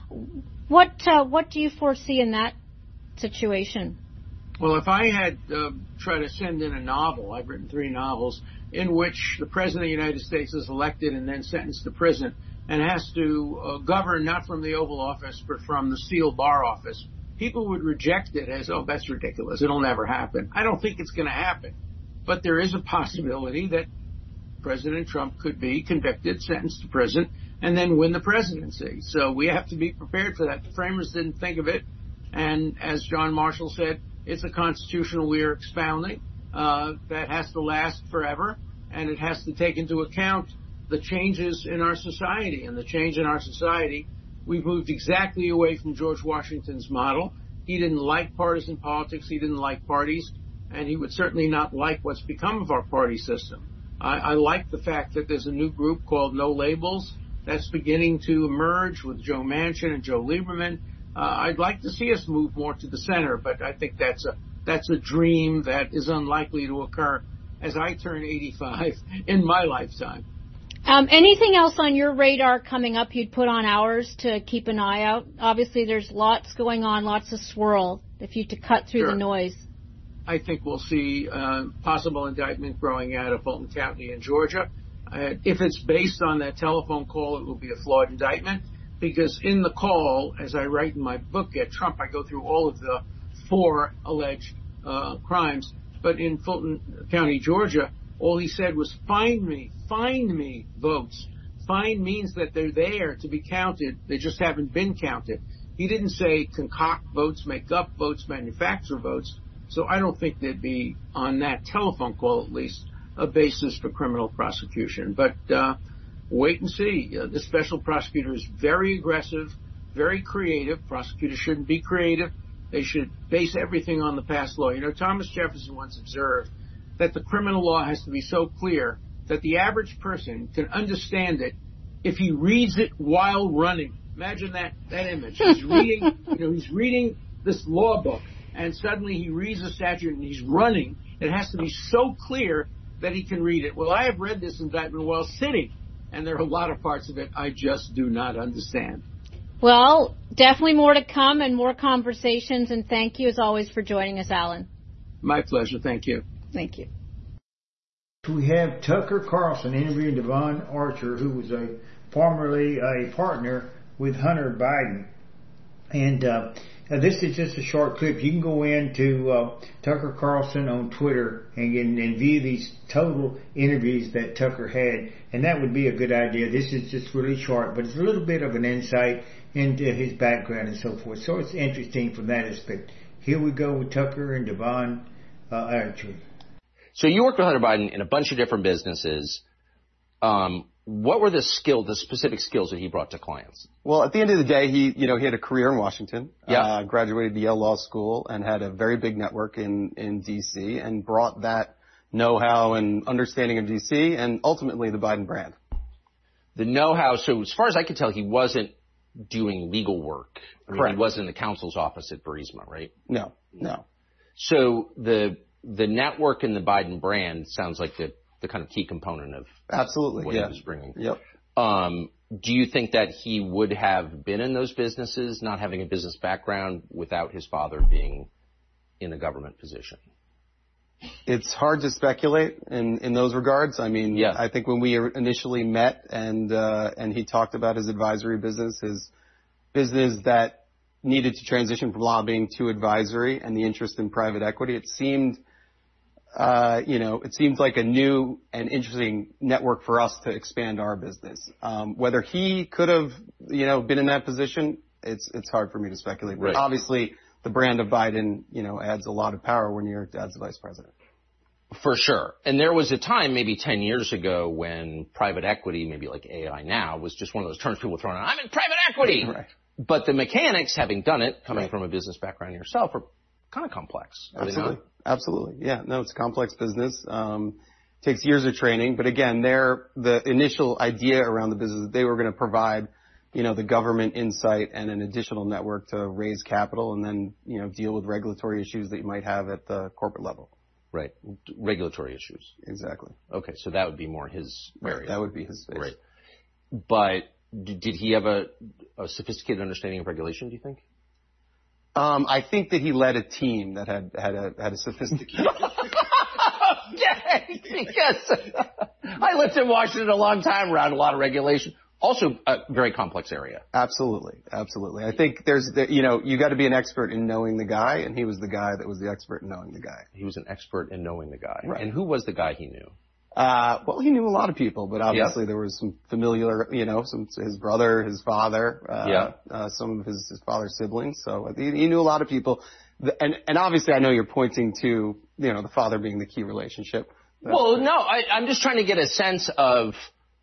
What uh, what do you foresee in that situation? Well, if I had uh, tried to send in a novel, I've written three novels, in which the President of the United States is elected and then sentenced to prison and has to uh, govern not from the Oval Office but from the Steel Bar Office, people would reject it as, oh, that's ridiculous. It'll never happen. I don't think it's going to happen. But there is a possibility that President Trump could be convicted, sentenced to prison, and then win the presidency. So we have to be prepared for that. The framers didn't think of it. And as John Marshall said, it's a constitution we are expounding uh, that has to last forever, and it has to take into account the changes in our society. And the change in our society, we've moved exactly away from George Washington's model. He didn't like partisan politics. He didn't like parties. And he would certainly not like what's become of our party system. I, I like the fact that there's a new group called No Labels that's beginning to emerge with Joe Manchin and Joe Lieberman. Uh, I'd like to see us move more to the center, but I think that's a that's a dream that is unlikely to occur as I turn eighty-five in my lifetime. Um, anything else on your radar coming up you'd put on ours to keep an eye out? Obviously, there's lots going on, lots of swirl, if you to cut through Sure. the noise. I think we'll see uh, possible indictment growing out of Fulton County in Georgia. Uh, if it's based on that telephone call, it will be a flawed indictment, because in the call, as I write in my book at Trump, I go through all of the four alleged uh, crimes. But in Fulton County, Georgia, all he said was, find me, find me votes. Find means that they're there to be counted. They just haven't been counted. He didn't say concoct votes, make up votes, manufacture votes. So I don't think there'd be, on that telephone call at least, a basis for criminal prosecution. But uh, wait and see. Uh, the special prosecutor is very aggressive, very creative. Prosecutors shouldn't be creative. They should base everything on the past law. You know, Thomas Jefferson once observed that the criminal law has to be so clear that the average person can understand it if he reads it while running. Imagine that, that image. He's reading, you know, he's reading this law book, and suddenly he reads a statute and he's running. It has to be so clear that he can read it. Well, I have read this indictment while sitting, and there are a lot of parts of it I just do not understand. Well, definitely more to come and more conversations, and thank you as always for joining us, Alan. My pleasure. Thank you. Thank you. We have Tucker Carlson interviewing Devon Archer, who was a formerly a partner with Hunter Biden. And uh, this is just a short clip. You can go into uh, Tucker Carlson on Twitter and, and view these total interviews that Tucker had. And that would be a good idea. This is just really short, but it's a little bit of an insight into his background and so forth. So it's interesting from that aspect. Here we go with Tucker and Devon uh, Archer. So you worked with Hunter Biden in a bunch of different businesses. Um, what were the skill, the specific skills that he brought to clients? Well, at the end of the day, he, you know, he had a career in Washington. Yeah. Uh, graduated Yale Law School and had a very big network in, in D C and brought that know-how and understanding of D C and ultimately the Biden brand. The know-how. So as far as I could tell, he wasn't doing legal work. I mean, Correct. he wasn't in the counsel's office at Burisma, right? No, no. So the the network and the Biden brand sounds like the, the kind of key component of absolutely what yeah. he was bringing. Yep. Um, do you think that he would have been in those businesses, not having a business background, without his father being in a government position? It's hard to speculate in, in those regards. I mean, yeah. I think when we initially met and uh, and he talked about his advisory business, his business that needed to transition from lobbying to advisory and the interest in private equity, it seemed, uh, you know, it seemed like a new and interesting network for us to expand our business. Um, whether he could have, you know, been in that position, it's it's hard for me to speculate. But right. obviously, the brand of Biden, you know, adds a lot of power when your dad's the vice president. For sure. And there was a time maybe ten years ago when private equity, maybe like A I now, was just one of those terms people throw around, I'm in private equity. Right. But the mechanics, having done it, coming right. from a business background yourself, are kind of complex. Absolutely. Absolutely. Yeah. No, it's a complex business. Um, takes years of training. But again, they're, the initial idea around the business, they were going to provide, you know, the government insight and an additional network to raise capital and then, you know, deal with regulatory issues that you might have at the corporate level. Right. Regulatory issues. Exactly. Okay. So that would be more his area. Right. That would be his space. Right. But did he have a, a sophisticated understanding of regulation, do you think? Um, I think that he led a team that had, had a, had a sophisticated. Okay. Because I lived in Washington a long time around a lot of regulation. Also a very complex area. Absolutely. Absolutely. I think there's, the, you know, you got to be an expert in knowing the guy, and he was the guy that was the expert in knowing the guy. He was an expert in knowing the guy. Right. And who was the guy he knew? Uh, well, he knew a lot of people, but obviously yeah. there was some familiar, you know, some, his brother, his father, uh, yeah. uh, some of his, his father's siblings. So he, he knew a lot of people. And, and obviously I know you're pointing to, you know, the father being the key relationship. That's well, no, I, I'm just trying to get a sense of,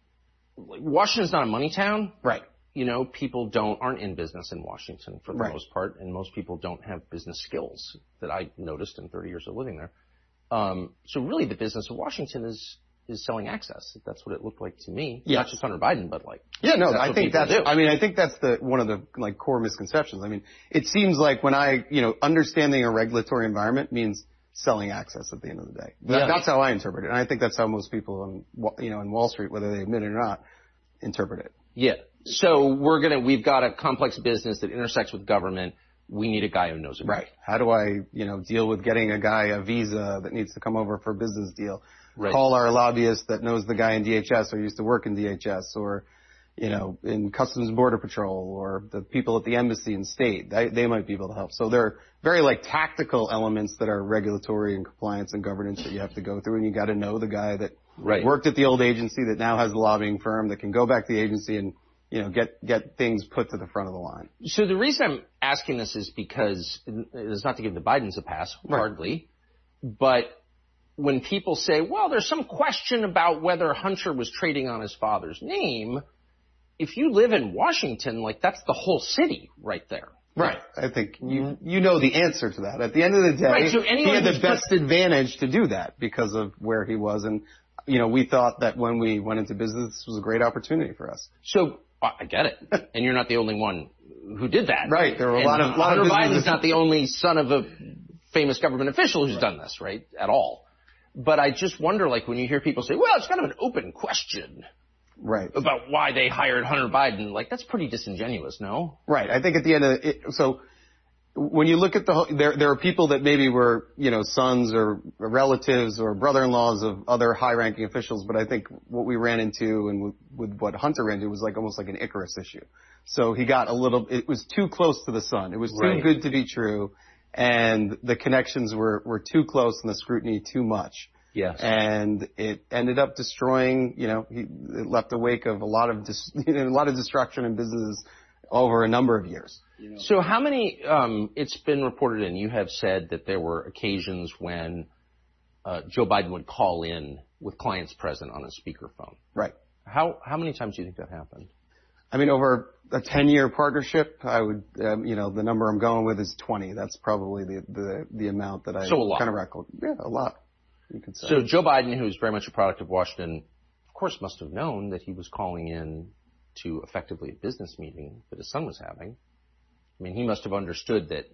Washington's not a money town. Right. You know, people don't, aren't in business in Washington for the right. most part, and most people don't have business skills that I noticed in thirty years of living there. Um, so really the business of Washington is, is selling access. That's what it looked like to me. Yes. Not just Hunter Biden, but like. Yeah, no, that's I think that's, do. I mean, I think that's the, one of the like core misconceptions. I mean, it seems like when I, you know, understanding a regulatory environment means selling access at the end of the day. That, yeah. That's how I interpret it. And I think that's how most people on, you know, in Wall Street, whether they admit it or not, interpret it. Yeah. So we're going to, we've got a complex business that intersects with government. We need a guy who knows it. Right. How do I, you know, deal with getting a guy a visa that needs to come over for a business deal? Right. Call our lobbyist that knows the guy in D H S or used to work in D H S or, you know, in Customs and Border Patrol or the people at the embassy and state. They, they might be able to help. So there are very like tactical elements that are regulatory and compliance and governance that you have to go through, and you got to know the guy that right. worked at the old agency that now has a lobbying firm that can go back to the agency and, you know, get, get things put to the front of the line. So the reason I'm asking this is because it's not to give the Bidens a pass, right. hardly, but when people say, well, there's some question about whether Hunter was trading on his father's name, if you live in Washington, like that's the whole city right there. Right. I think you, you know the answer to that. At the end of the day, right, so he had the best put- advantage to do that because of where he was. And, you know, we thought that when we went into business, this was a great opportunity for us. So I get it. And you're not the only one who did that. Right. There were a and lot of, lot Hunter of Biden's not the only son of a famous government official who's right. done this, right? At all. But I just wonder, like, when you hear people say, well, it's kind of an open question. Right. About why they hired Hunter Biden. Like, that's pretty disingenuous, no? Right. I think at the end of it, so when you look at the whole, there, there are people that maybe were, you know, sons or relatives or brother-in-laws of other high-ranking officials, but I think what we ran into and with, with what Hunter ran into was like almost like an Icarus issue. So he got a little, it was too close to the sun. It was too right. good to be true. And the connections were, were too close and the scrutiny too much. Yes. And it ended up destroying, you know, he, it left a wake of a lot of, dis, you know, a lot of destruction in businesses over a number of years. You know. So how many, um, it's been reported and you have said that there were occasions when, uh, Joe Biden would call in with clients present on a speakerphone. Right. How, how many times do you think that happened? I mean, over a ten-year partnership, I would, um, you know, the number I'm going with is twenty. That's probably the, the, the amount that I so a lot. kind of record. Yeah, a lot. You could say. So Joe Biden, who's very much a product of Washington, of course must have known that he was calling in to effectively a business meeting that his son was having. I mean, he must have understood that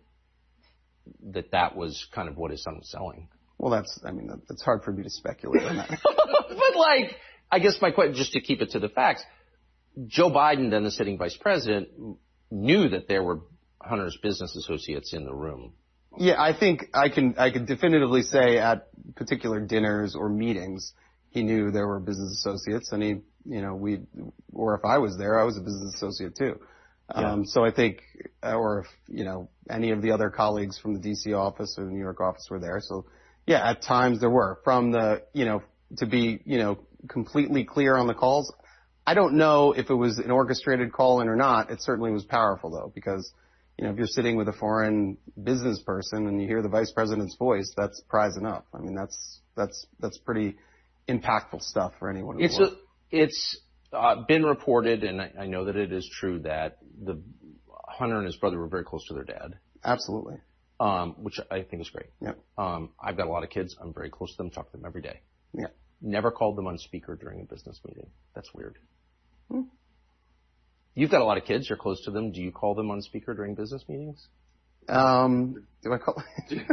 that that was kind of what his son was selling. Well, that's, I mean, it's hard for me to speculate on that. But like, I guess my question, just to keep it to the facts, Joe Biden, then the sitting vice president, knew that there were Hunter's business associates in the room. Yeah, I think I can I can definitively say at particular dinners or meetings, he knew there were business associates, and he, you know, we, or if I was there, I was a business associate too. Yeah. Um, so I think, or if, you know, any of the other colleagues from the D C office or the New York office were there. So yeah, at times there were. From the, you know, to be, you know, completely clear on the calls, I don't know if it was an orchestrated call in or not. It certainly was powerful though, because, you know, if you're sitting with a foreign business person and you hear the vice president's voice, that's prize enough. I mean, that's, that's, that's pretty impactful stuff for anyone. It's a, it's uh, been reported, and I, I know that it is true, that the Hunter and his brother were very close to their dad. Absolutely. Um, which I think is great. Yeah. Um, I've got a lot of kids. I'm very close to them, talk to them every day. Yeah. Never called them on speaker during a business meeting. That's weird. Hmm. You've got a lot of kids. You're close to them. Do you call them on speaker during business meetings? Um, do I call?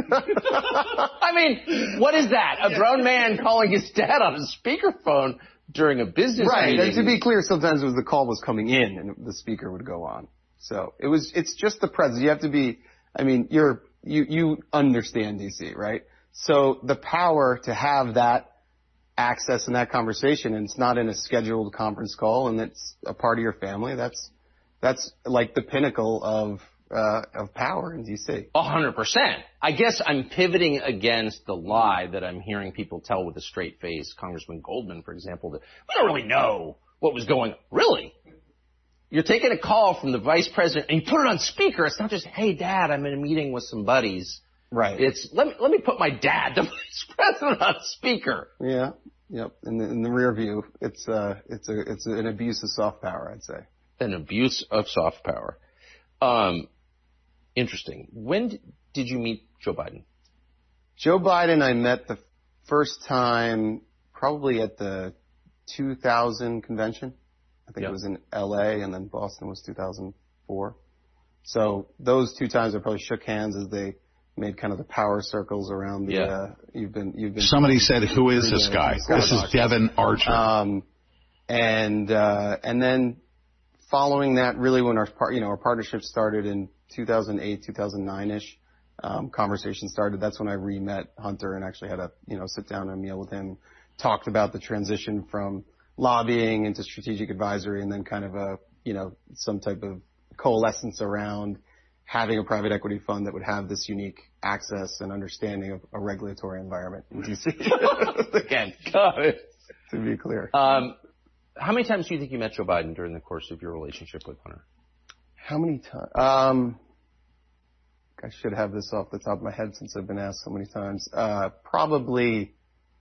I mean, what is that? A grown man calling his dad on a speakerphone during a business right. meeting? Right. And to be clear, sometimes it was the call was coming in and the speaker would go on. So it was, it's just the presence. You have to be, I mean, you're, you, you understand D C, right? So the power to have that access and that conversation, and it's not in a scheduled conference call, and it's a part of your family. That's that's like the pinnacle of uh, of power in D C. A hundred percent. I guess I'm pivoting against the lie that I'm hearing people tell with a straight face. Congressman Goldman, for example, that we don't really know what was going on. Really? You're taking a call from the vice president and you put it on speaker. It's not just, hey, Dad, I'm in a meeting with some buddies. Right. It's let me let me put my dad, the vice president, on speaker. Yeah. Yep. In the in the rear view, it's uh it's a it's an abuse of soft power, I'd say. An abuse of soft power. Um, interesting. When d- did you meet Joe Biden? Joe Biden, I met the first time probably at the two thousand convention. I think yep. It was in L A, and then Boston was two thousand four. So those two times I probably shook hands as they made kind of the power circles around the, yeah. uh, you've been, you've been. Somebody said, who is this guy? This is Devon Archer. Um, and, uh, and then following that, really when our part, you know, our partnership started in two thousand eight, two thousand nine-ish, um, conversation started. That's when I re-met Hunter and actually had a, you know, sit down and meal with him, talked about the transition from lobbying into strategic advisory, and then kind of a, you know, some type of coalescence around having a private equity fund that would have this unique access and understanding of a regulatory environment in D C. Again, got it. To be clear. Um, how many times do you think you met Joe Biden during the course of your relationship with Hunter? How many times? Um, I should have this off the top of my head since I've been asked so many times. Uh, probably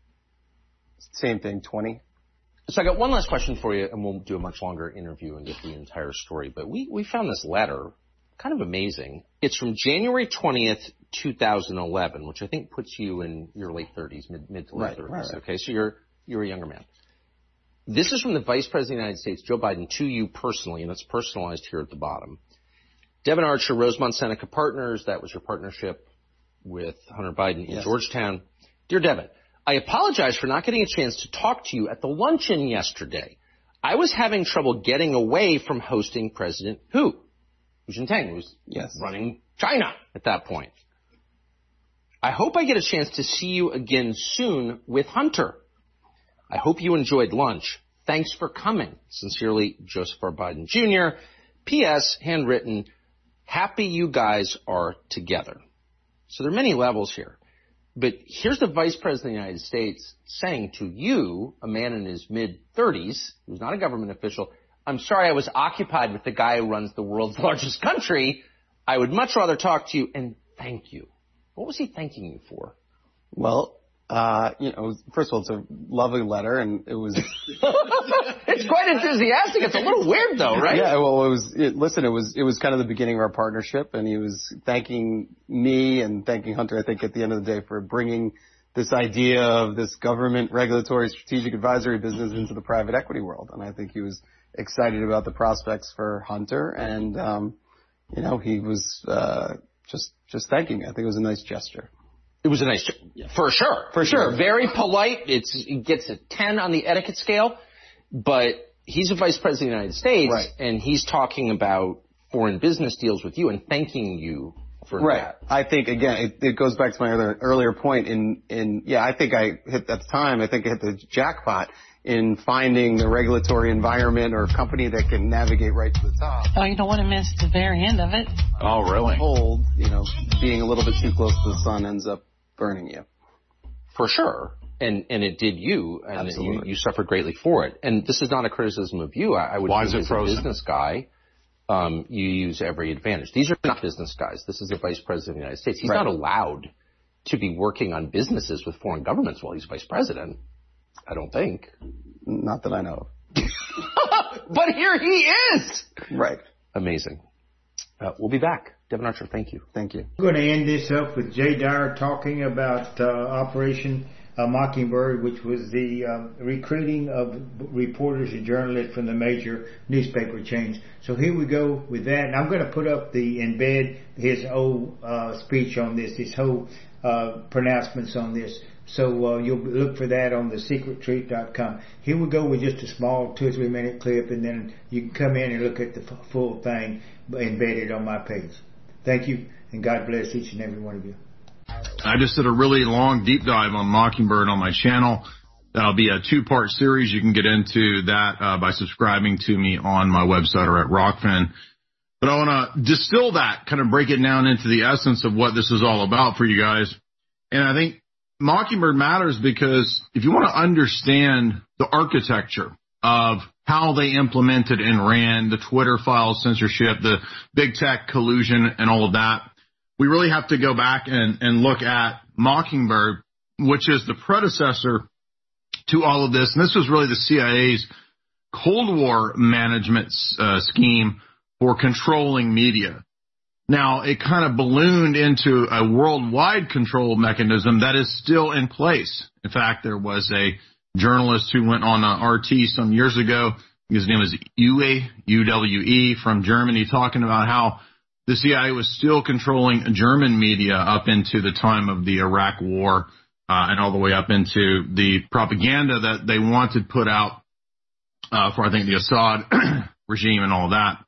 same thing, twenty. So I got one last question for you, and we'll do a much longer interview and get the entire story. But we, we found this letter kind of amazing. It's from January twentieth, two thousand eleven, which I think puts you in your late thirties, mid, mid to late right, thirties. Right, right. Okay, so you're you're a younger man. This is from the Vice President of the United States, Joe Biden, to you personally, and it's personalized here at the bottom. Devon Archer, Rosemont Seneca Partners, that was your partnership with Hunter Biden in yes. Georgetown. Dear Devon, I apologize for not getting a chance to talk to you at the luncheon yesterday. I was having trouble getting away from hosting President Hu. Hu Jintao, who was yes. running China at that point. I hope I get a chance to see you again soon with Hunter. I hope you enjoyed lunch. Thanks for coming. Sincerely, Joseph R. Biden Junior P S. Handwritten, happy you guys are together. So there are many levels here. But here's the Vice President of the United States saying to you, a man in his mid-thirties, who's not a government official, I'm sorry I was occupied with the guy who runs the world's largest country. I would much rather talk to you, and thank you. What was he thanking you for? Well, uh, you know, first of all, it's a lovely letter, and it was... It's quite enthusiastic. It's a little weird, though, right? Yeah, well, it was, it, listen, it was, it was kind of the beginning of our partnership, and he was thanking me and thanking Hunter, I think, at the end of the day for bringing this idea of this government regulatory strategic advisory business into the private equity world. And I think he was excited about the prospects for Hunter, and, um, you know, he was, uh, just, just thanking me. I think it was a nice gesture. It was a nice, yeah. for sure, for sure. Very polite. It's, it gets a ten on the etiquette scale, but he's a vice president of the United States, right. and he's talking about foreign business deals with you and thanking you for right. that. I think, again, it, it goes back to my other, earlier point in, in, yeah, I think I hit, at the time, I think I hit the jackpot in finding the regulatory environment or company that can navigate right to the top. Oh, you don't want to miss the very end of it. Oh, really? Hold, you know, being a little bit too close to the sun ends up burning you. For sure. And and it did you, and you, you suffered greatly for it. And this is not a criticism of you. I, I would Why think is it as frozen? a business guy, um, you use every advantage. These are not business guys. This is the vice president of the United States. He's right. not allowed to be working on businesses with foreign governments while he's vice president. I don't think. Not that I know of. But here he is! Right. Amazing. Uh, we'll be back. Devin Archer, thank you. Thank you. We're going to end this up with Jay Dyer talking about uh, Operation uh, Mockingbird, which was the uh, recruiting of reporters and journalists from the major newspaper chains. So here we go with that. And I'm going to put up the embed his whole uh, speech on this, his whole uh, pronouncements on this. So uh, you'll look for that on the secret truth dot com. Here we go with just a small two or three minute clip, and then you can come in and look at the f- full thing embedded on my page. Thank you, and God bless each and every one of you. I just did a really long deep dive on Mockingbird on my channel. That'll be a two-part series. You can get into that uh, by subscribing to me on my website or at Rockfin. But I want to distill that, kind of break it down into the essence of what this is all about for you guys. And I think Mockingbird matters because if you want to understand the architecture of how they implemented and ran the Twitter file censorship, the big tech collusion and all of that, we really have to go back and, and look at Mockingbird, which is the predecessor to all of this. And this was really the C I A's Cold War management uh, scheme for controlling media. Now, it kind of ballooned into a worldwide control mechanism that is still in place. In fact, there was a journalist who went on uh, R T some years ago. His name is Uwe, U W E, from Germany, talking about how the C I A was still controlling German media up into the time of the Iraq War uh, and all the way up into the propaganda that they wanted put out uh, for, I think, the Assad regime and all that.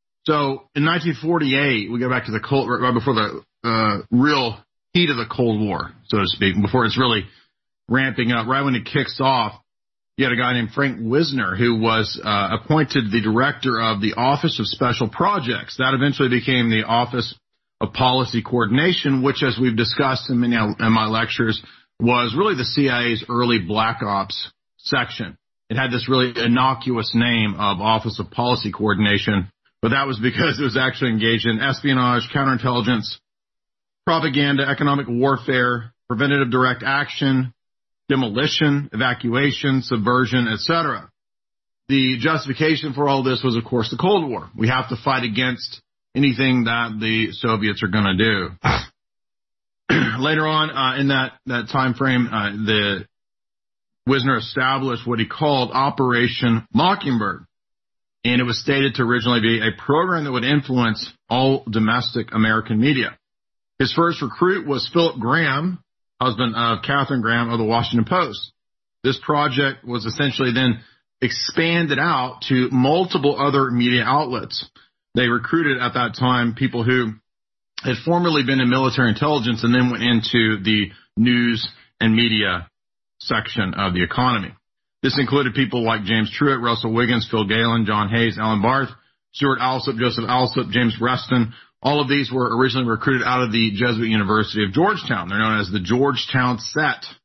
So in nineteen forty-eight, we go back to the Cold, right before the uh, real heat of the Cold War, so to speak, before it's really ramping up. Right when it kicks off, you had a guy named Frank Wisner who was uh, appointed the director of the Office of Special Projects. That eventually became the Office of Policy Coordination, which, as we've discussed in many in my lectures, was really the C I A's early Black Ops section. It had this really innocuous name of Office of Policy Coordination, but that was because it was actually engaged in espionage, counterintelligence, propaganda, economic warfare, preventative direct action, demolition, evacuation, subversion, et cetera. The justification for all this was, of course, the Cold War. We have to fight against anything that the Soviets are going to do. Later on uh, in that, that time frame, uh, the Wisner established what he called Operation Mockingbird. And it was stated to originally be a program that would influence all domestic American media. His first recruit was Philip Graham, husband of Katharine Graham of the Washington Post. This project was essentially then expanded out to multiple other media outlets. They recruited at that time people who had formerly been in military intelligence and then went into the news and media section of the economy. This included people like James Truitt, Russell Wiggins, Phil Galen, John Hayes, Alan Barth, Stuart Alsop, Joseph Alsop, James Reston. All of these were originally recruited out of the Jesuit University of Georgetown. They're known as the Georgetown Set.